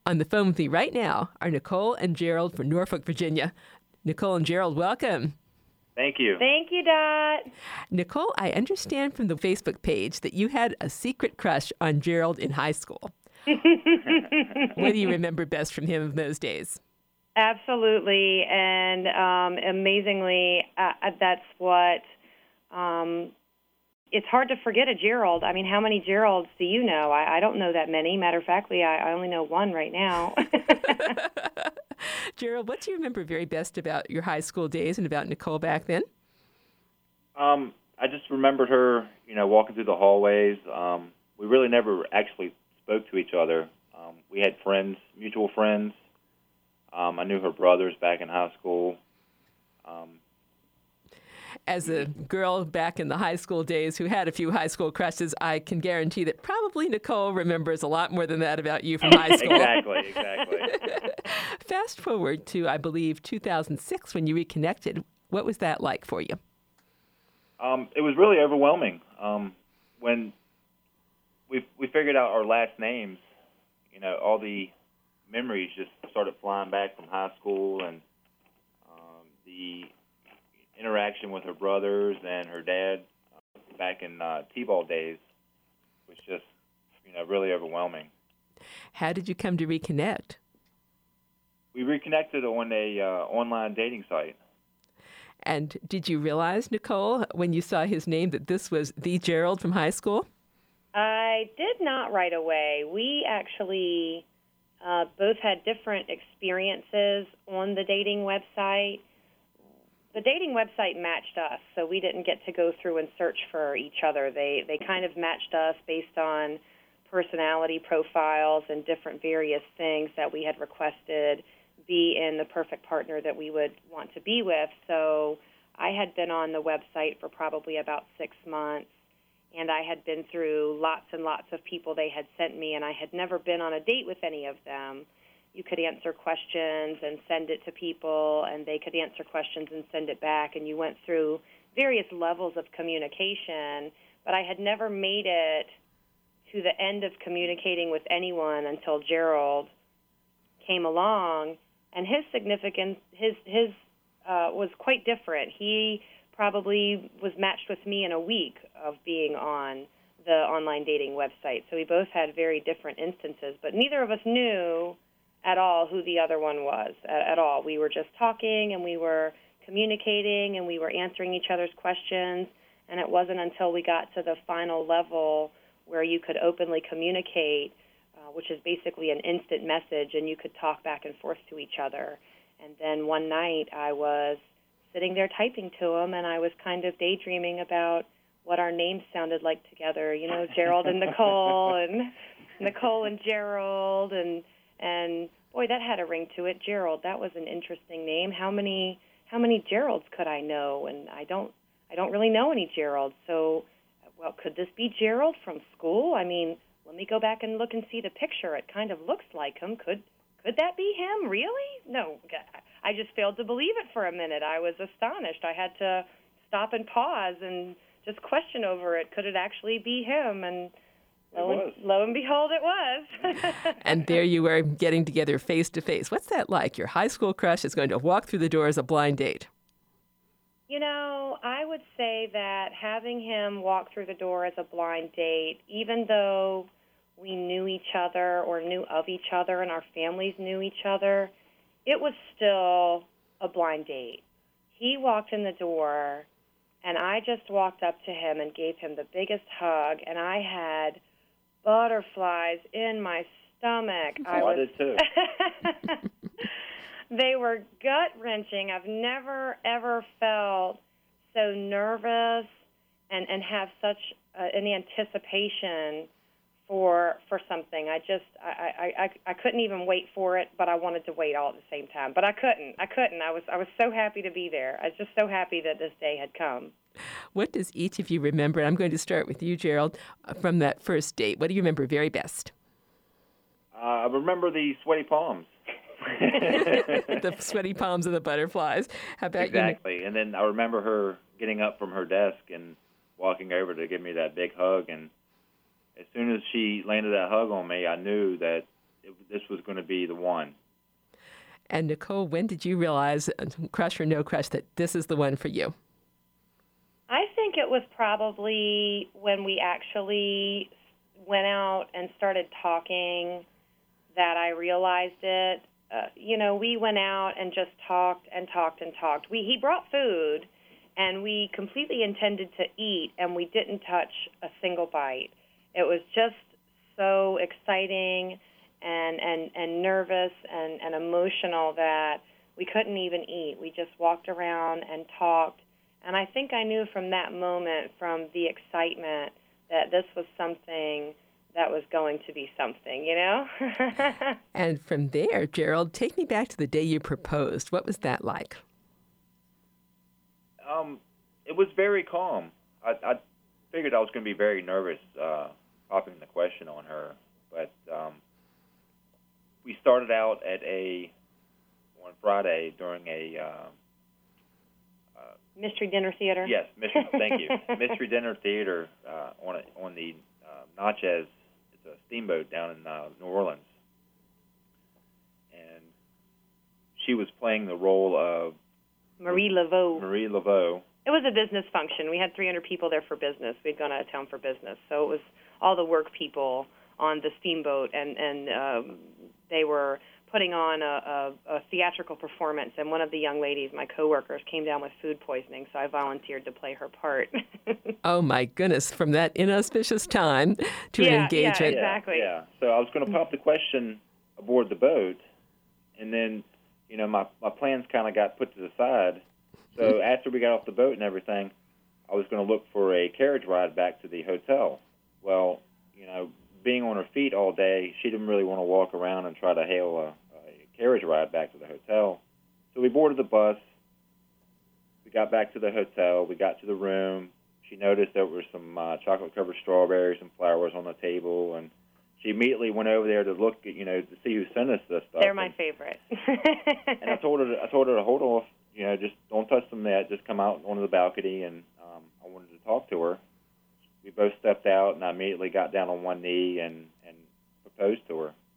On the phone with me right now are Nicole and Gerald from Norfolk, Virginia. Nicole and Gerald, welcome. Thank you. Thank you, Dot. Nicole, I understand from the Facebook page that you had a secret crush on Gerald in high school. What do you remember best from him of those days? Absolutely, and amazingly, that's what. It's hard to forget a Gerald. I mean, how many Geralds do you know? I don't know that many. Matter of factly, I only know one right now. Gerald, what do you remember very best about your high school days and about Nicole back then? I just remembered her, walking through the hallways. We really never actually spoke to each other. We had friends, mutual friends. I knew her brothers back in high school. As a girl back in the high school days who had a few high school crushes, I can guarantee that probably Nicole remembers a lot more than that about you from high school. Exactly. Fast forward to, I believe, 2006 when you reconnected. What was that like for you? It was really overwhelming. When we figured out our last names, all the memories just started flying back from high school, and the interaction with her brothers and her dad back in T-ball days was just, really overwhelming. How did you come to reconnect? We reconnected on a online dating site. And did you realize, Nicole, when you saw his name, that this was the Gerald from high school? I did not right away. We actually both had different experiences on the dating website. The dating website matched us, so we didn't get to go through and search for each other. They kind of matched us based on personality profiles and different various things that we had requested be in the perfect partner that we would want to be with. So I had been on the website for probably about 6 months, and I had been through lots and lots of people they had sent me, and I had never been on a date with any of them. You could answer questions and send it to people, and they could answer questions and send it back, and you went through various levels of communication, but I had never made it to the end of communicating with anyone until Gerald came along, and his significance, his was quite different. He probably was matched with me in a week of being on the online dating website, so we both had very different instances, but neither of us knew at all who the other one was, at all. We were just talking, and we were communicating, and we were answering each other's questions, and it wasn't until we got to the final level where you could openly communicate, which is basically an instant message, and you could talk back and forth to each other. And then one night I was sitting there typing to him, and I was kind of daydreaming about what our names sounded like together, Gerald and Nicole, and Nicole and Gerald, and boy, that had a ring to it. Gerald, that was an interesting name. How many Geralds could I know? And I don't really know any Geralds. So, well, could this be Gerald from school? I mean, let me go back and look and see the picture. It kind of looks like him. Could that be him? Really? No, I just failed to believe it for a minute. I was astonished. I had to stop and pause and just question over it. Could it actually be him? And lo and behold, it was. And there you were getting together face to face. What's that like? Your high school crush is going to walk through the door as a blind date. I would say that having him walk through the door as a blind date, even though we knew each other or knew of each other and our families knew each other, it was still a blind date. He walked in the door, and I just walked up to him and gave him the biggest hug, and I had butterflies in my stomach. I did too. They were gut-wrenching. I've never, ever felt so nervous and have such an anticipation for something. I couldn't even wait for it, but I wanted to wait all at the same time. But I couldn't. I was so happy to be there. I was just so happy that this day had come. What does each of you remember? I'm going to start with you, Gerald, from that first date. What do you remember very best? I remember the sweaty palms. The sweaty palms and the butterflies. How about exactly. And then I remember her getting up from her desk and walking over to give me that big hug. And as soon as she landed that hug on me, I knew that this was going to be the one. And Nicole, when did you realize, crush or no crush, that this is the one for you? I think it was probably when we actually went out and started talking that I realized it. We went out and just talked and talked and talked. He brought food, and we completely intended to eat, and we didn't touch a single bite. It was just so exciting and nervous and emotional that we couldn't even eat. We just walked around and talked. And I think I knew from that moment, from the excitement, that this was something that was going to be something, And from there, Gerald, take me back to the day you proposed. What was that like? It was very calm. I figured I was going to be very nervous popping the question on her, but we started out on Friday during a Mystery Dinner Theater. Yes, thank you. Mystery Dinner Theater on the Natchez. It's a steamboat down in New Orleans, and she was playing the role of Marie Laveau. Marie Laveau. It was a business function. We had 300 people there for business. We'd gone out of town for business, so it was all the work people on the steamboat, and they were putting on a theatrical performance, and one of the young ladies, my coworkers, came down with food poisoning, so I volunteered to play her part. Oh, my goodness, from that inauspicious time to an engagement. Yeah, exactly. Yeah. So I was going to pop the question aboard the boat, and then, my plans kind of got put to the side. So after we got off the boat and everything, I was going to look for a carriage ride back to the hotel. Well, being on her feet all day, she didn't really want to walk around and try to hail a carriage ride back to the hotel. So we boarded the bus. We got back to the hotel. We got to the room. She noticed there were some chocolate-covered strawberries and flowers on the table, and she immediately went over there to look at, to see who sent us this stuff. They're my favorite. And I told her to hold off, just don't touch them yet. Just come out onto the balcony, and I wanted to talk to her. We both stepped out, and I immediately got down on one knee and proposed to her.